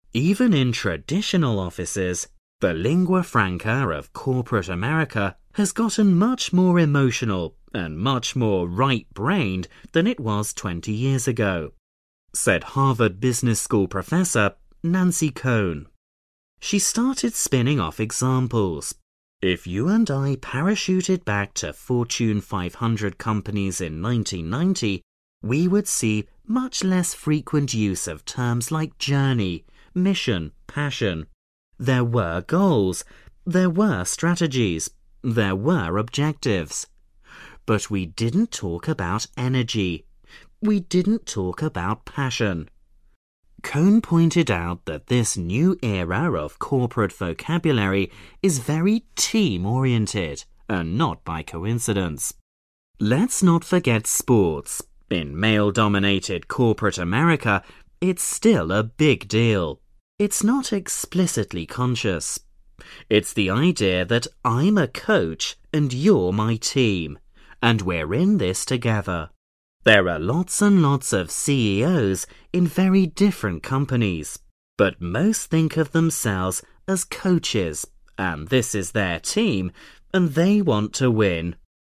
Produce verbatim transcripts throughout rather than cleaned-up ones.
Even in traditional offices, the lingua franca of corporate America has gotten much more emotional and much more right-brained than it was twenty years ago, said Harvard Business School professor Nancy Cohn. She started spinning off examples. If you and I parachuted back to Fortune five hundred companies in nineteen ninety, we would see much less frequent use of terms like journey, mission, passion. There were goals, there were strategies, there were objectives. But we didn't talk about energy. We didn't talk about passion. Cohn pointed out that this new era of corporate vocabulary is very team-oriented, and not by coincidence. Let's not forget sports. In male-dominated corporate America, it's still a big deal. It's not explicitly conscious. It's the idea that I'm a coach and you're my team, and we're in this together. There are lots and lots of C E Os in very different companies, but most think of themselves as coaches, and this is their team, and they want to win.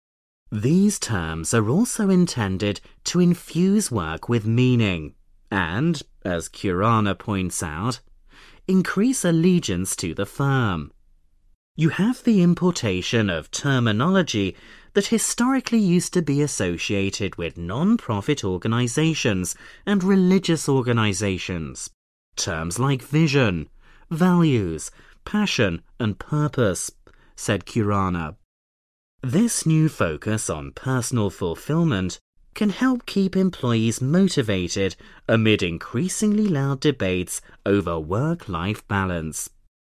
These terms are also intended to infuse work with meaning and, as Kurana points out, increase allegiance to the firm. You have the importation of terminology that historically used to be associated with non-profit organizations and religious organizations. Terms like vision, values, passion, and purpose, said Kurana. This new focus on personal fulfillment can help keep employees motivated amid increasingly loud debates over work-life balance.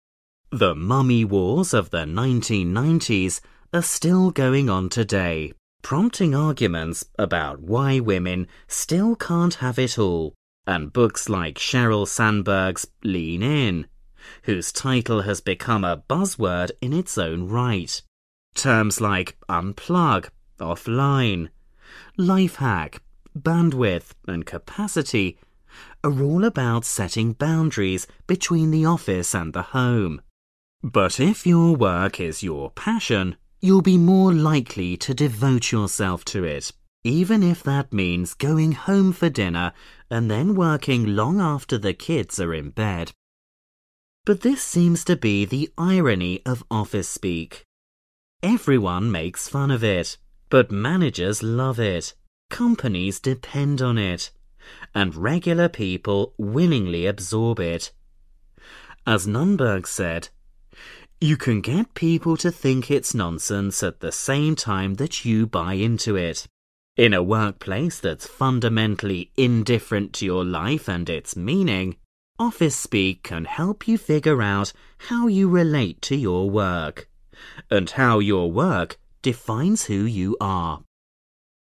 The mummy wars of the nineteen nineties are still going on today, prompting arguments about why women still can't have it all, and books like Sheryl Sandberg's Lean In, whose title has become a buzzword in its own right. Terms like unplug, offline, life hack, bandwidth, and capacity are all about setting boundaries between the office and the home. But if your work is your passion, you'll be more likely to devote yourself to it, even if that means going home for dinner and then working long after the kids are in bed. But this seems to be the irony of office speak. Everyone makes fun of it, but managers love it, companies depend on it, and regular people willingly absorb it. As Nunberg said, you can get people to think it's nonsense at the same time that you buy into it. In a workplace that's fundamentally indifferent to your life and its meaning, office speak can help you figure out how you relate to your work, and how your work defines who you are.